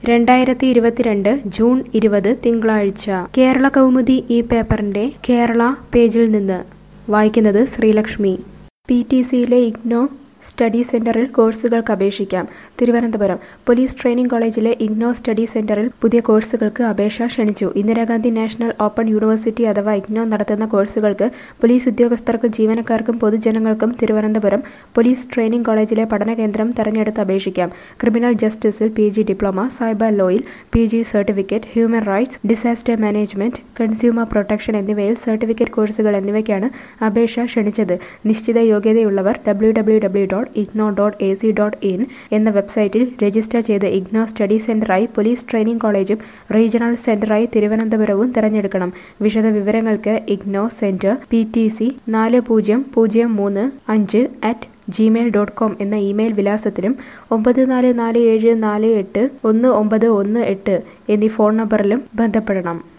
2022 June 20 തിങ്കളാഴ്ച കേരള കൗമുദി ഈ പേപ്പറിന്റെ കേരള പേജിൽ നിന്ന് വായിക്കുന്നത് ശ്രീലക്ഷ്മി. PTCയിലെ ഇഗ്നോ സ്റ്റഡി സെന്ററിൽ കോഴ്സുകൾക്ക് അപേക്ഷിക്കാം. തിരുവനന്തപുരം പോലീസ് ട്രെയിനിംഗ് കോളേജിലെ ഇഗ്നോ സ്റ്റഡി സെന്ററിൽ പുതിയ കോഴ്സുകൾക്ക് അപേക്ഷ ക്ഷണിച്ചു. ഇന്ദിരാഗാന്ധി നാഷണൽ ഓപ്പൺ യൂണിവേഴ്സിറ്റി അഥവാ ഇഗ്നോ നടത്തുന്ന കോഴ്സുകൾക്ക് പോലീസ് ഉദ്യോഗസ്ഥർക്കും ജീവനക്കാർക്കും പൊതുജനങ്ങൾക്കും തിരുവനന്തപുരം പോലീസ് ട്രെയിനിംഗ് കോളേജിലെ പഠനകേന്ദ്രം തെരഞ്ഞെടുത്ത് അപേക്ഷിക്കാം. ക്രിമിനൽ ജസ്റ്റിസിൽ PG ഡിപ്ലോമ, സൈബർ ലോയിൽ PG certificate, human rights, disaster management, consumer protection എന്നിവയിൽ സർട്ടിഫിക്കറ്റ് കോഴ്സുകൾ എന്നിവയ്ക്കാണ് അപേക്ഷ ക്ഷണിച്ചത്. നിശ്ചിത യോഗ്യതയുള്ളവർ www.igno.ac.in എന്ന വെബ്സൈറ്റിൽ രജിസ്റ്റർ ചെയ്ത് ഇഗ്നോ സ്റ്റഡി സെന്ററായി പോലീസ് ട്രെയിനിംഗ് കോളേജും റീജിയണൽ സെന്ററായി തിരുവനന്തപുരവും തിരഞ്ഞെടുക്കണം. വിശദ വിവരങ്ങൾക്ക് ഇഗ്നോ സെന്റർ PTC 40335@gmail.com എന്ന ഇമെയിൽ വിലാസത്തിലും 9447481918 എന്നീ ഫോൺ നമ്പറിലും ബന്ധപ്പെടണം.